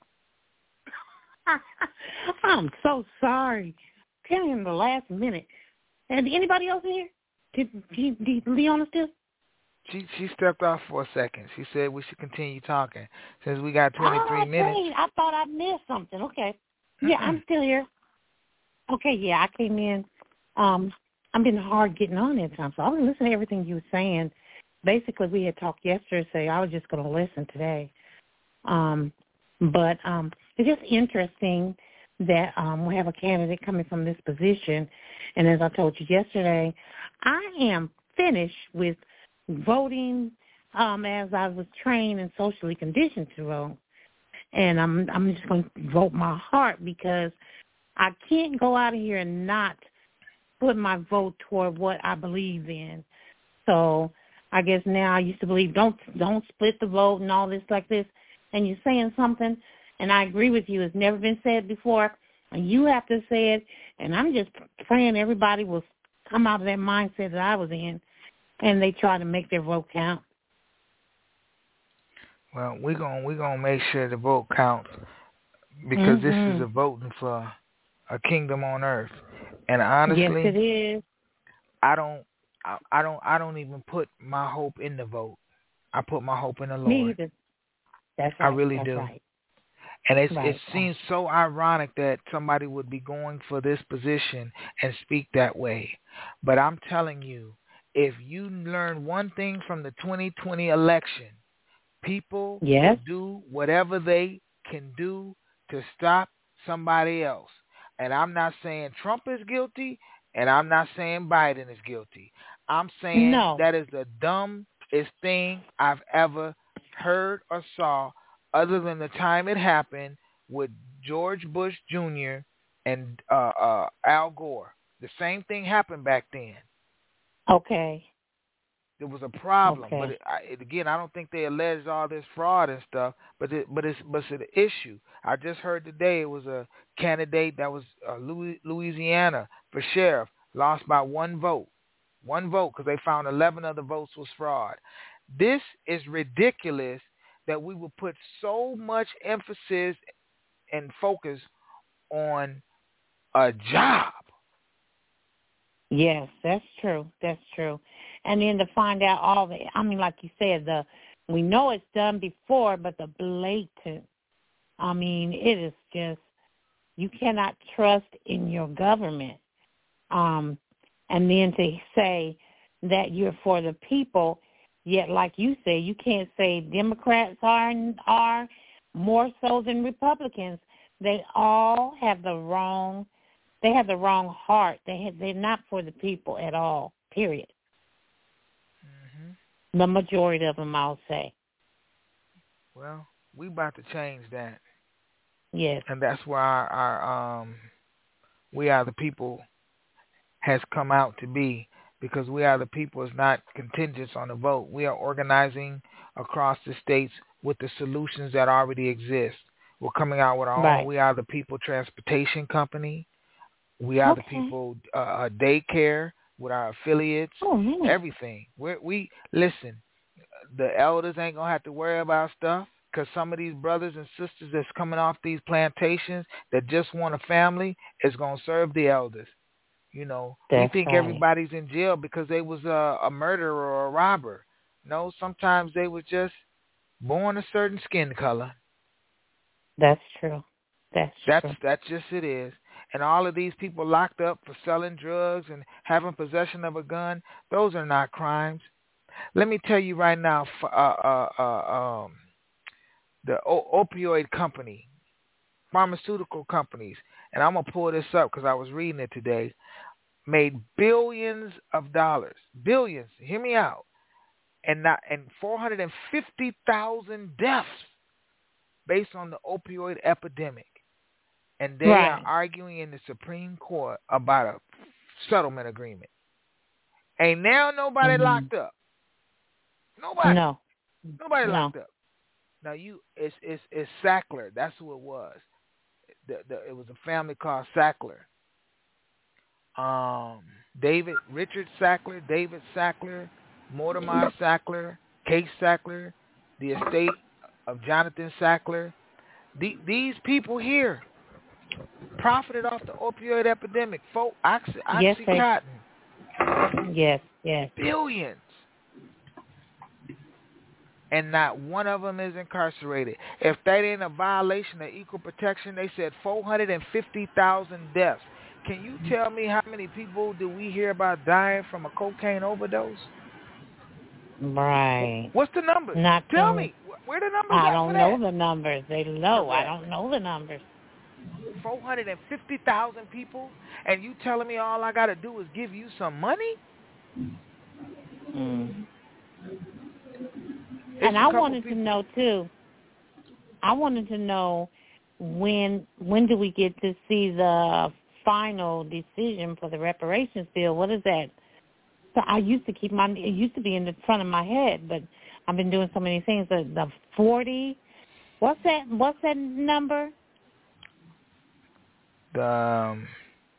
S4: I'm so sorry. Came in the last minute. And anybody else in here? Did, did, did Leona still?
S3: She she stepped off for a second. She said we should continue talking since we got twenty-three
S4: oh,
S3: minutes.
S4: Great. I thought I missed something. Okay. Yeah, I'm still here. Okay, yeah, I came in. Um, I've been hard getting on that time, so I was listening to everything you were saying. Basically, we had talked yesterday, so I was just going to listen today. Um, but um, it's just interesting that um, we have a candidate coming from this position. And as I told you yesterday, I am finished with voting um, as I was trained and socially conditioned to vote. And I'm I'm just going to vote my heart, because I can't go out of here and not put my vote toward what I believe in. So I guess now I used to believe don't don't split the vote and all this like this. And you're saying something, and I agree with you. It's never been said before, and you have to say it. And I'm just praying everybody will come out of that mindset that I was in, and they try to make their vote count.
S3: Well, we're going we're gonna make sure the vote counts, because
S4: mm-hmm.
S3: this is a voting for a kingdom on earth. And honestly,
S4: yes, it is.
S3: I don't I, I don't I don't even put my hope in the vote. I put my hope in the Lord.
S4: Me either. That's right.
S3: I really
S4: That's
S3: do.
S4: Right.
S3: And it's,
S4: right.
S3: it seems so ironic that somebody would be going for this position and speak that way. But I'm telling you, if you learn one thing from the twenty twenty election, people
S4: yes.
S3: will do whatever they can do to stop somebody else. And I'm not saying Trump is guilty, and I'm not saying Biden is guilty. I'm saying
S4: no.
S3: that is the dumbest thing I've ever heard or saw, other than the time it happened with George Bush Junior and uh, uh, Al Gore. The same thing happened back then.
S4: Okay.
S3: There was a problem,
S4: okay.
S3: but it, I, it, again, I don't think they alleged all this fraud and stuff. But it, but it's but it's an issue. I just heard today it was a candidate that was uh, Louis, Louisiana for sheriff, lost by one vote, one vote because they found eleven of the votes was fraud. This is ridiculous that we will put so much emphasis and focus on a job.
S4: Yes, that's true. That's true. And then to find out all the, I mean, like you said, the we know it's done before, but the blatant, I mean, it is just, you cannot trust in your government. Um, and then to say that you're for the people, yet like you say, you can't say Democrats are are more so than Republicans. They all have the wrong, they have the wrong heart. They have, they're not for the people at all, period. Mm-hmm. The majority of them, I'll say.
S3: Well, we about to change that.
S4: Yes.
S3: And that's why our, our um, We Are the People has come out to be, because We Are the People is not contingent on the vote. We are organizing across the states with the solutions that already exist. We're coming out with our
S4: right.
S3: own We Are the People transportation company. We Are
S4: okay.
S3: the People uh, daycare with our affiliates.
S4: Oh, man.
S3: Everything. We're, we listen. The elders ain't gonna have to worry about stuff, because some of these brothers and sisters that's coming off these plantations that just want a family is gonna serve the elders. You know,
S4: That's
S3: we think
S4: right.
S3: everybody's in jail because they was a, a murderer or a robber. No, sometimes they was just born a certain skin color.
S4: That's true. That's
S3: That's
S4: true.
S3: that's just it is. And all of these people locked up for selling drugs and having possession of a gun, those are not crimes. Let me tell you right now, uh, uh, uh, um, the o- opioid company, pharmaceutical companies, and I'm going to pull this up because I was reading it today, made billions of dollars, billions, hear me out, and not and four hundred fifty thousand deaths based on the opioid epidemic. And they
S4: right.
S3: are arguing in the Supreme Court about a settlement agreement. Ain't now nobody mm-hmm. locked up. Nobody.
S4: No.
S3: Nobody
S4: no.
S3: locked up. Now you, it's it's it's Sackler. That's who it was. The, the, it was a family called Sackler. Um, David Richard Sackler, David Sackler, Mortimer Sackler, Case Sackler, the estate of Jonathan Sackler. The, these people here profited off the opioid epidemic. Folk, Oxy, Oxycontin.
S4: Yes, yes, yes.
S3: Billions. And not one of them is incarcerated. If that ain't a violation of equal protection, they said four hundred fifty thousand deaths. Can you tell me how many people do we hear about dying from a cocaine overdose?
S4: Right.
S3: What's the numbers?
S4: Not
S3: tell
S4: too,
S3: me. Where the numbers
S4: I
S3: at
S4: don't
S3: for
S4: know
S3: that?
S4: the numbers. They low.
S3: Correct.
S4: I don't know the numbers.
S3: four hundred fifty thousand people, and you telling me all I got to do is give you some money?
S4: Mm. And I wanted people. to know, too, I wanted to know when when do we get to see the final decision for the reparations bill? What is that? So I used to keep my, it used to be in the front of my head, but I've been doing so many things. The, the forty, what's that, what's that number?
S3: The um,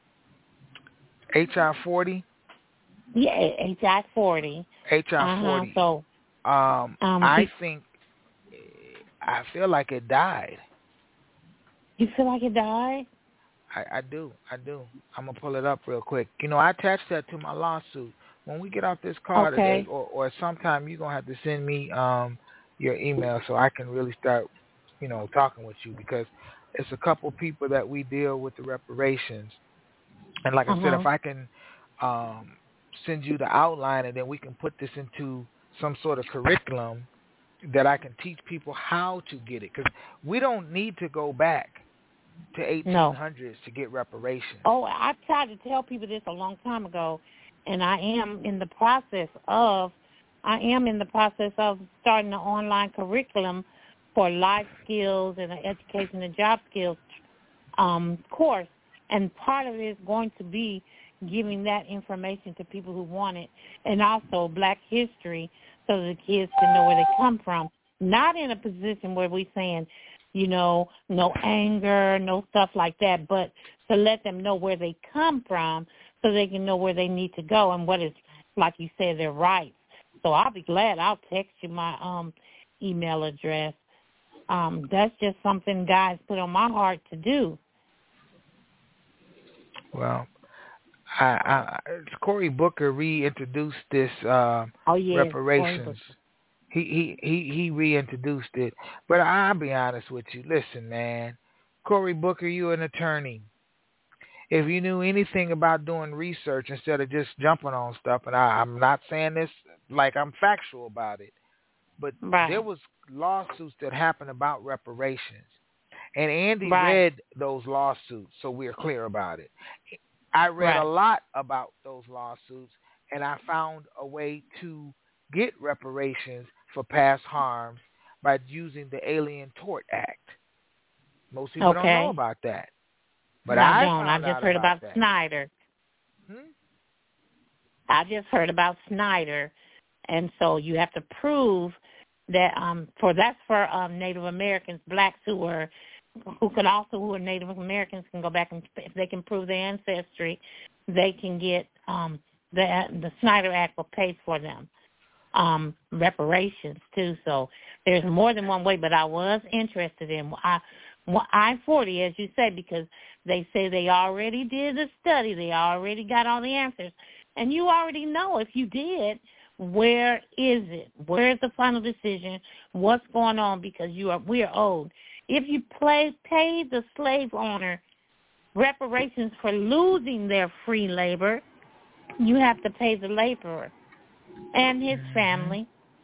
S3: H R forty?
S4: Yeah, H R forty.
S3: H R
S4: uh-huh.
S3: forty.
S4: So,
S3: um,
S4: um,
S3: I
S4: he,
S3: think, I feel like it died.
S4: You feel like it died?
S3: I, I do. I do. I'm going to pull it up real quick. You know, I attached that to my lawsuit. When we get off this call
S4: okay.
S3: today, or, or sometime, you're going to have to send me um, your email so I can really start, you know, talking with you, because it's a couple people that we deal with the reparations. And like
S4: uh-huh.
S3: I said, if I can um, send you the outline, and then we can put this into some sort of curriculum that I can teach people how to get it. Because we don't need to go back to eighteen hundreds
S4: no.
S3: to get reparations.
S4: Oh, I tried to tell people this a long time ago, and I am in the process of, I am in the process of starting an online curriculum for life skills and an education and job skills um, course. And part of it is going to be giving that information to people who want it, and also Black history, so the kids can know where they come from. Not in a position where we're saying, you know, no anger, no stuff like that, but to let them know where they come from so they can know where they need to go and what is, like you said, their rights. So I'll be glad. I'll text you my um, email address. Um, that's just something God's put on my heart to do.
S3: Well, I, I, Cory Booker reintroduced this uh,
S4: oh, yeah,
S3: reparations. He, he he he reintroduced it. But I'll be honest with you. Listen, man, Cory Booker, you're an attorney. If you knew anything about doing research instead of just jumping on stuff, and I, I'm not saying this like I'm factual about it, but
S4: right.
S3: there was lawsuits that happened about reparations. And Andy
S4: right.
S3: read those lawsuits, so we're clear about it. I read
S4: right.
S3: a lot about those lawsuits, and I found a way to get reparations for past harms by using the Alien Tort Act. Most people
S4: okay.
S3: don't know about that. But
S4: no,
S3: I,
S4: I don't.
S3: found
S4: I just
S3: out
S4: heard
S3: about,
S4: about
S3: that.
S4: Snyder.
S3: Hmm?
S4: I just heard about Snyder. And so you have to prove that um, for that's for um, Native Americans, blacks who are who can also who are Native Americans can go back and if they can prove their ancestry, they can get um, the the Snyder Act will pay for them um, reparations too. So there's more than one way. But I was interested in I I forty as you say because they say they already did a study, they already got all the answers, and you already know if you did. Where is it? Where is the final decision? What's going on? Because you are we are owed. If you play, pay the slave owner reparations for losing their free labor, you have to pay the laborer and his
S3: mm-hmm.
S4: family.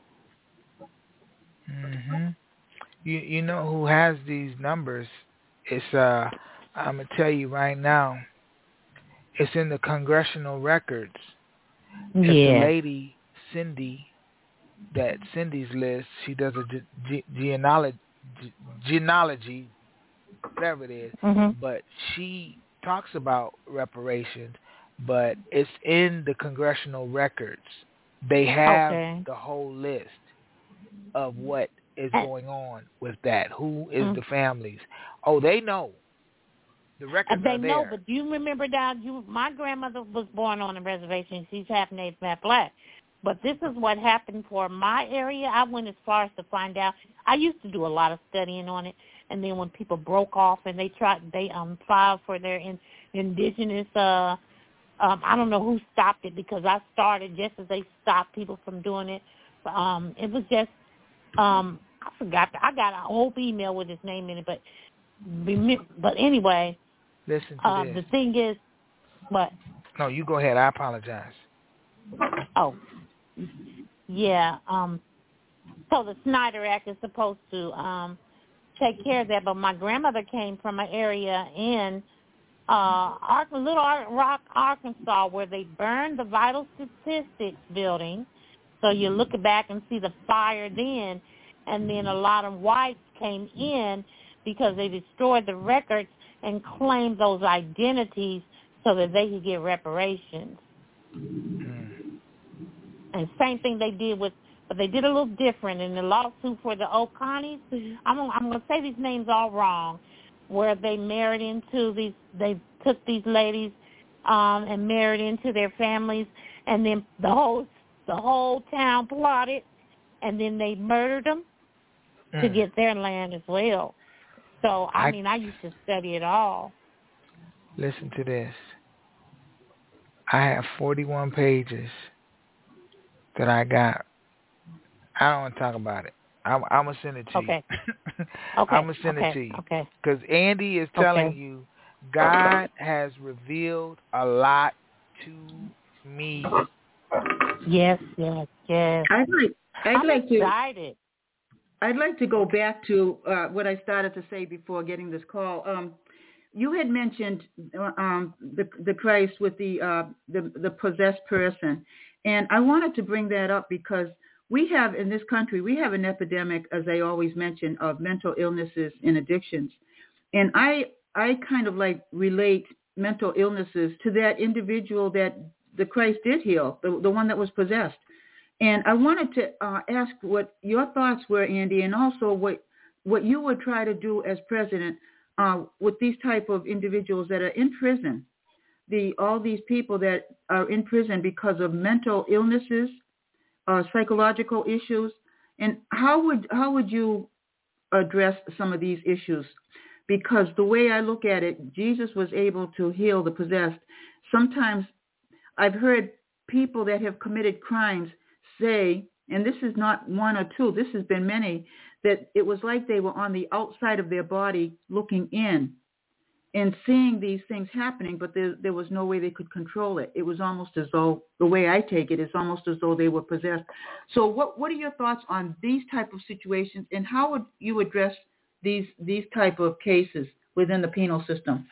S3: Mm-hmm. You you know who has these numbers? It's uh I'm gonna tell you right now. It's in the congressional records.
S4: Yeah.
S3: It's a lady. Cindy, that Cindy's list, she does a ge- ge- genealogy, ge- genealogy, whatever it is,
S4: mm-hmm.
S3: but she talks about reparations, but it's in the congressional records. They have
S4: okay.
S3: the whole list of what is going on with that. Who is
S4: mm-hmm.
S3: the families? Oh, they know. The records
S4: they
S3: are there.
S4: know, but you remember that you, my grandmother was born on a reservation. She's half Native, half black. But this is what happened for my area. I went as far as to find out. I used to do a lot of studying on it, and then when people broke off and they tried, they um filed for their in, indigenous. Uh, um, I don't know who stopped it because I started just as they stopped people from doing it. Um, it was just um, I forgot. I got an old email with his name in it, but but anyway.
S3: Listen to
S4: uh,
S3: this.
S4: The thing is, what?
S3: No, you go ahead. I apologize.
S4: Oh. Yeah, um, so the Snyder Act is supposed to um, take care of that, but my grandmother came from an area in uh, Ar- Little Rock, Arkansas, where they burned the Vital Statistics building. So you look back and see the fire then, and then a lot of whites came in because they destroyed the records and claimed those identities so that they could get reparations.
S3: Mm.
S4: And same thing they did with, but they did a little different in the lawsuit for the O'Connies. I'm, I'm going to say these names all wrong, where they married into these, they took these ladies um, and married into their families, and then the whole the whole town plotted, and then they murdered them mm. to get their land as well. So I, I mean, I used to study it all.
S3: Listen to this. I have forty-one pages that I got. I don't want to talk about it. I'm, I'm going to send it to
S4: okay.
S3: you.
S4: okay.
S3: I'm going to send
S4: okay.
S3: it to you.
S4: Okay.
S3: Because Andy is telling
S4: okay.
S3: you God has revealed a lot to me.
S4: Yes, yes, yes.
S2: I'd like, I'd
S4: I'm
S2: like
S4: excited.
S2: to, I'd like to go back to uh, what I started to say before getting this call. Um, you had mentioned um, the the Christ with the, uh, the the possessed person, and I wanted to bring that up because we have in this country we have an epidemic, as I always mention, of mental illnesses and addictions, and I I kind of like relate mental illnesses to that individual that the Christ did heal, the the one that was possessed. And I wanted to uh, ask what your thoughts were, Andy, and also what what you would try to do as president uh, with these type of individuals that are in prison, the all these people that are in prison because of mental illnesses, uh, psychological issues, And how would how would you address some of these issues? Because the way I look at it, Jesus was able to heal the possessed. Sometimes I've heard people that have committed crimes say, and this is not one or two, this has been many, that it was like they were on the outside of their body looking in and seeing these things happening, but there, there was no way they could control it. It was almost as though, the way I take it, it's almost as though they were possessed. So what, what are your thoughts on these type of situations, and how would you address these these type of cases within the penal system?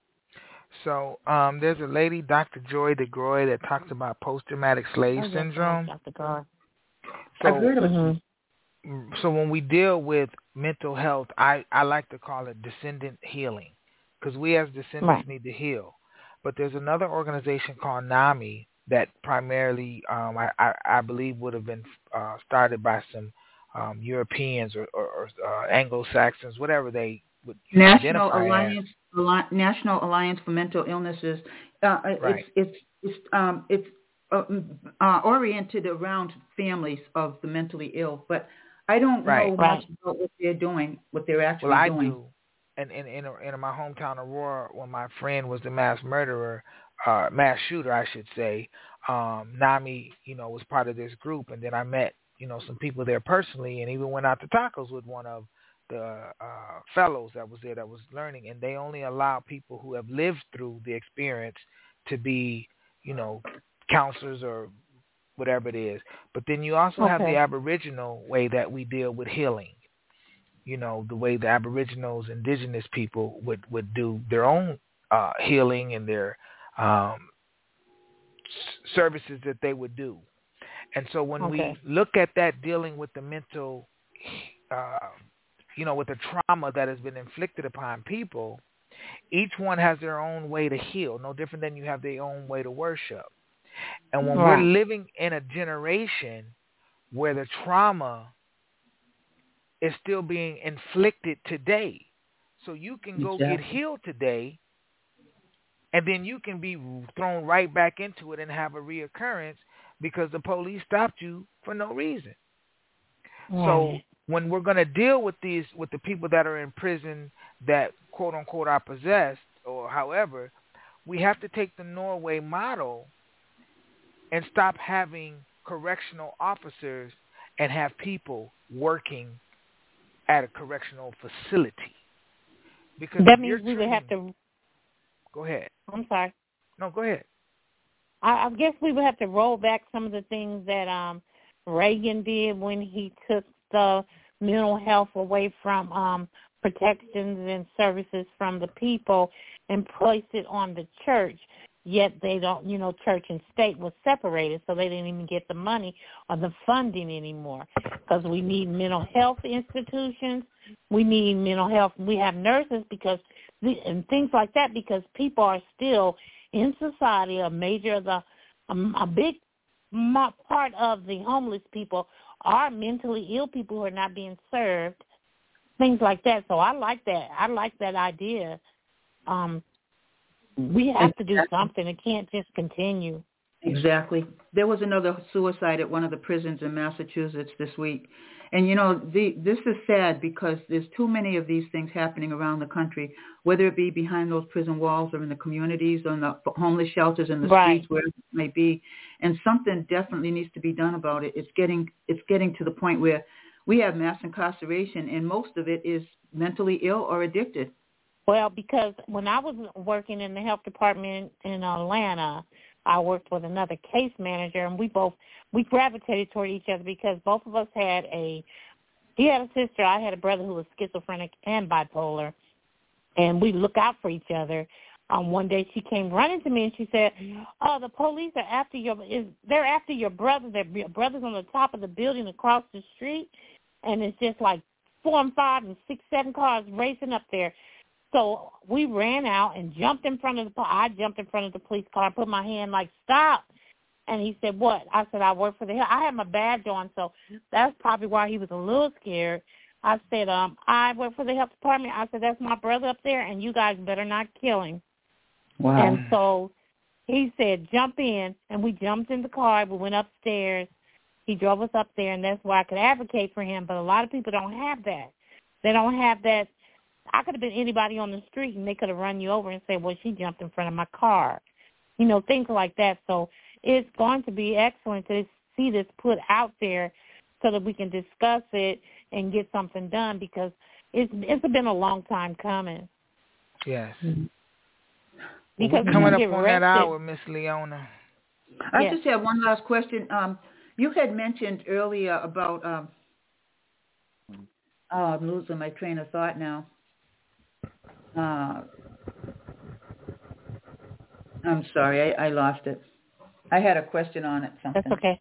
S3: So um, there's a lady, Doctor Joy DeGroy, that talks about post-traumatic slave
S4: oh, yes,
S3: syndrome.
S4: Doctor Gar.
S3: So,
S2: I've heard of it.
S4: Mm-hmm.
S3: So when we deal with mental health, I, I like to call it descendant healing, because we as descendants
S4: Right.
S3: need to heal. But there's another organization called NAMI that primarily, um, I, I, I believe, would have been uh, started by some um, Europeans or, or, or uh, Anglo-Saxons, whatever they would
S2: National
S3: identify
S2: Alliance,
S3: as.
S2: Alli- National Alliance for Mental Illnesses. Uh,
S3: Right.
S2: It's it's it's um, it's uh, uh, oriented around families of the mentally ill, but I don't
S3: Right.
S2: know
S4: Right.
S2: much about what they're doing, what they're actually
S3: Well, I
S2: doing.
S3: do. And in, in, in my hometown, Aurora, when my friend was the mass murderer, uh, mass shooter, I should say, um, NAMI, you know, was part of this group. And then I met, you know, some people there personally, and even went out to tacos with one of the uh, fellows that was there that was learning. And they only allow people who have lived through the experience to be, you know, counselors or whatever it is. But then you also
S4: Okay.
S3: have the Aboriginal way that we deal with healing. You know, the way the Aboriginals, indigenous people would, would do their own uh, healing and their um, s- services that they would do. And so when
S4: Okay.
S3: we look at that dealing with the mental, uh, you know, with the trauma that has been inflicted upon people, each one has their own way to heal, no different than you have their own way to worship. And when
S4: Right.
S3: we're living in a generation where the trauma is still being inflicted today. So you can go
S2: Exactly.
S3: get healed today, and then you can be thrown right back into it and have a reoccurrence because the police stopped you for no reason.
S4: Right.
S3: So when we're going to deal with these, with the people that are in prison that quote unquote are possessed or however, we have to take the Norway model and stop having correctional officers and have people working at a correctional facility. Because
S4: That
S3: if you're
S4: means we would have
S3: treating-
S4: to.
S3: Go ahead.
S4: I'm sorry.
S3: No, go ahead.
S4: I, I guess we would have to roll back some of the things that um, Reagan did when he took the mental health away from um, protections and services from the people and placed it on the church. Yet they don't, you know, church and state was separated, so they didn't even get the money or the funding anymore. Because we need mental health institutions, we need mental health. We have nurses because and things like that because people are still in society. A major of the um, a big part of the homeless people are mentally ill people who are not being served. Things like that. So I like that. I like that idea. Um, We have to do something. It can't just continue.
S2: Exactly. There was another suicide at one of the prisons in Massachusetts this week. And, you know, the, this is sad because there's too many of these things happening around the country, whether it be behind those prison walls or in the communities, or in the homeless shelters, in the
S4: Right.
S2: streets, wherever it may be. And something definitely needs to be done about it. It's getting it's getting to the point where we have mass incarceration, and most of it is mentally ill or addicted.
S4: Well, because when I was working in the health department in Atlanta, I worked with another case manager, and we both, we gravitated toward each other because both of us had a, he had a sister, I had a brother who was schizophrenic and bipolar, and we look out for each other. Um, one day she came running to me and she said, "Oh, the police are after your, is they're after your brother. Their your brother's on the top of the building across the street," and it's just like four and five and six, seven cars racing up there. So we ran out and jumped in front of the, I jumped in front of the police car and put my hand like, "Stop." And he said, "What?" I said, "I work for the Hill." I had my badge on, so that's probably why he was a little scared. I said, um, "I work for the health department." I said, "That's my brother up there, and you guys better not kill him."
S2: Wow.
S4: And so he said, "Jump in." And we jumped in the car. We went upstairs. He drove us up there, and that's why I could advocate for him. But a lot of people don't have that. They don't have that. I could have been anybody on the street, and they could have run you over and say, well, she jumped in front of my car. You know, things like that. So it's going to be excellent to see this put out there so that we can discuss it and get something done, because it's it's been a long time coming.
S3: Yes.
S4: Because
S3: we're coming up
S4: get
S3: on
S4: arrested.
S3: that hour, Miss Leona.
S2: I
S4: Yes.
S2: just have one last question. Um, you had mentioned earlier about, um, oh, I'm losing my train of thought now. Uh, I'm sorry, I, I lost it. I had a question on it. Something.
S4: That's okay.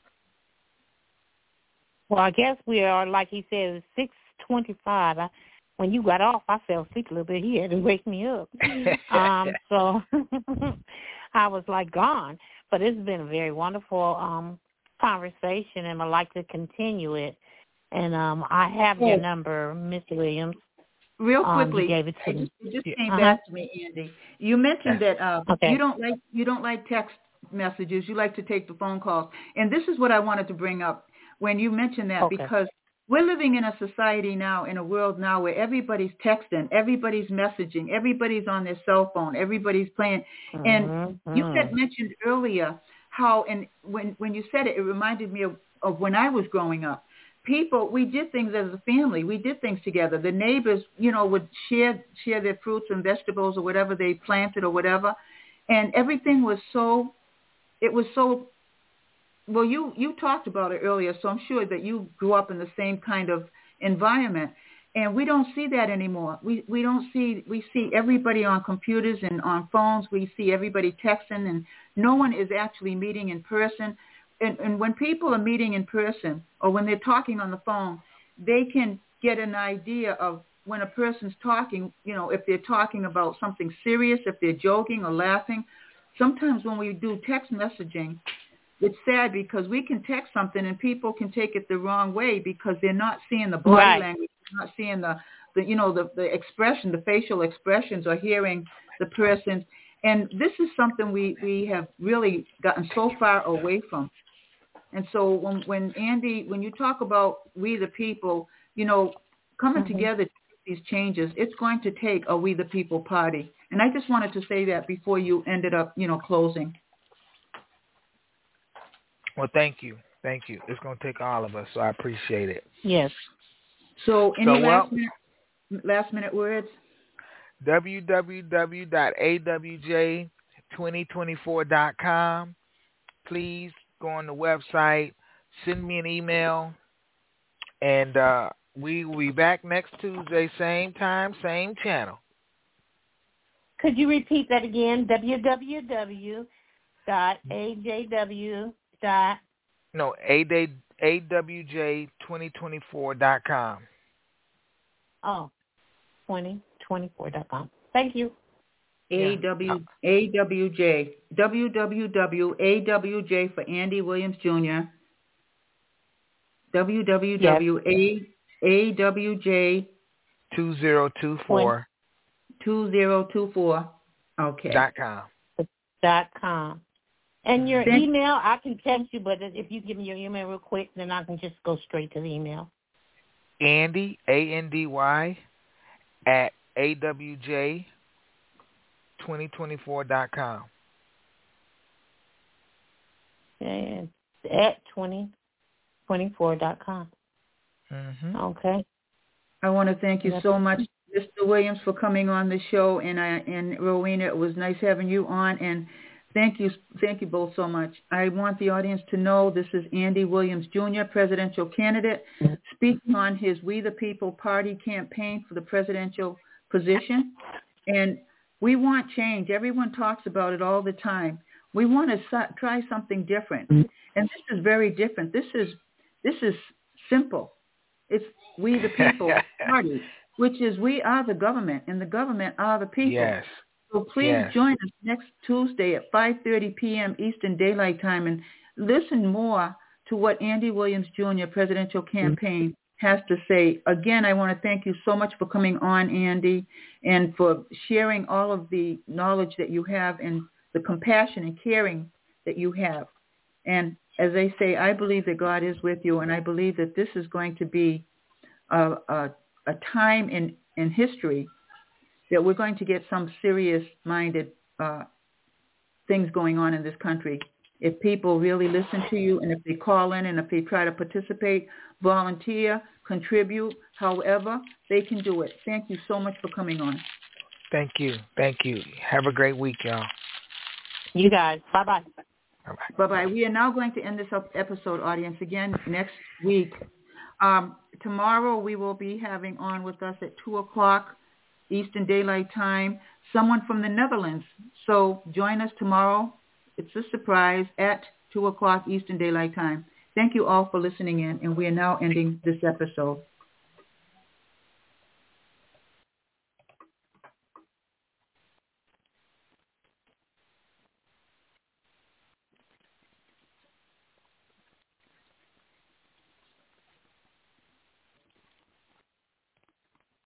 S4: Well, I guess we are, like he said, six twenty-five. I, when you got off, I fell asleep a little bit. He had to wake me up. um, so I was like gone. But it's been a very wonderful um, conversation, and I'd like to continue it. And um, I have your number, Mister Williams.
S2: Real quickly,
S4: um, you gave it to
S2: it
S4: me.
S2: just, it just came
S4: Uh-huh.
S2: back to me, Andy. You mentioned that uh,
S4: Okay.
S2: you don't like you don't like text messages. You like to take the phone calls, and this is what I wanted to bring up when you mentioned that,
S4: Okay.
S2: because we're living in a society now, in a world now where everybody's texting, everybody's messaging, everybody's on their cell phone, everybody's playing. And
S4: Mm-hmm.
S2: you had mentioned earlier how, and when when you said it, it reminded me of, of when I was growing up. People, we did things as a family. We did things together. The neighbors, you know, would share share their fruits and vegetables or whatever they planted or whatever, and everything was so. It was so. Well, you you talked about it earlier, so I'm sure that you grew up in the same kind of environment, and we don't see that anymore. We we don't see we see everybody on computers and on phones. We see everybody texting, and no one is actually meeting in person. And, and when people are meeting in person or when they're talking on the phone, they can get an idea of when a person's talking, you know, if they're talking about something serious, if they're joking or laughing. Sometimes when we do text messaging, it's sad because we can text something and people can take it the wrong way because they're not seeing the body
S4: Right.
S2: language, they're not seeing the, the you know, the, the expression, the facial expressions, or hearing the person. And this is something we, we have really gotten so far away from. And so when, when Andy, when you talk about we the people, you know, coming
S4: Mm-hmm.
S2: together to make these changes, it's going to take a we the people party. And I just wanted to say that before you ended up, you know, closing.
S3: Well, thank you. Thank you. It's going to take all of us, so I appreciate it.
S4: Yes.
S2: So any
S3: So,
S2: last,
S3: well,
S2: minute, last minute words?
S3: w w w dot a w j twenty twenty-four dot com. Please go on the website, send me an email, and uh, we will be back next Tuesday, same time, same channel.
S4: Could you repeat that again? w w w dot a j w dot
S3: No, a w j twenty twenty-four dot com.
S4: Oh, twenty twenty-four dot com. Thank you.
S2: A W A W J w w w A W J for Andy Williams Junior w w w A A W J
S3: two zero two four
S2: two zero two four okay
S3: dot com.
S4: Dot com. And your
S2: Thank-
S4: email, I can text you, but if you give me your email real quick, then I can just go straight to the email.
S3: Andy, A N D Y, at A W J twenty twenty-four dot com.
S4: And at twenty twenty-four dot com.
S3: Mm-hmm.
S4: Okay.
S2: I want to thank you
S4: Yep.
S2: so much, Mister Williams, for coming on the show, and I and Rowena, it was nice having you on, and thank you, thank you both so much. I want the audience to know this is Andy Williams Junior, presidential candidate, speaking on his We the People Party campaign for the presidential position, and we want change. Everyone talks about it all the time. We want to so- try something different, and this is very different. This is this is simple. It's We the People Party, which is we are the government, and the government are the people.
S3: Yes.
S2: So please
S3: Yes.
S2: join us next Tuesday at five thirty p.m. Eastern Daylight Time and listen more to what Andy Williams Junior presidential campaign has to say. Again, I want to thank you so much for coming on, Andy, and for sharing all of the knowledge that you have and the compassion and caring that you have. And as they say, I believe that God is with you, and I believe that this is going to be a, a, a time in, in history that we're going to get some serious-minded uh, things going on in this country. If people really listen to you, and if they call in, and if they try to participate, volunteer, contribute, however, they can do it. Thank you so much for coming on.
S3: Thank you. Thank you. Have a great week, y'all.
S4: You guys. Bye-bye.
S3: Bye-bye.
S2: Bye-bye. We are now going to end this episode, audience, again next week. Um, tomorrow we will be having on with us at two o'clock Eastern Daylight Time someone from the Netherlands. So join us tomorrow. It's a surprise at two o'clock Eastern Daylight Time. Thank you all for listening in, and we are now ending this episode.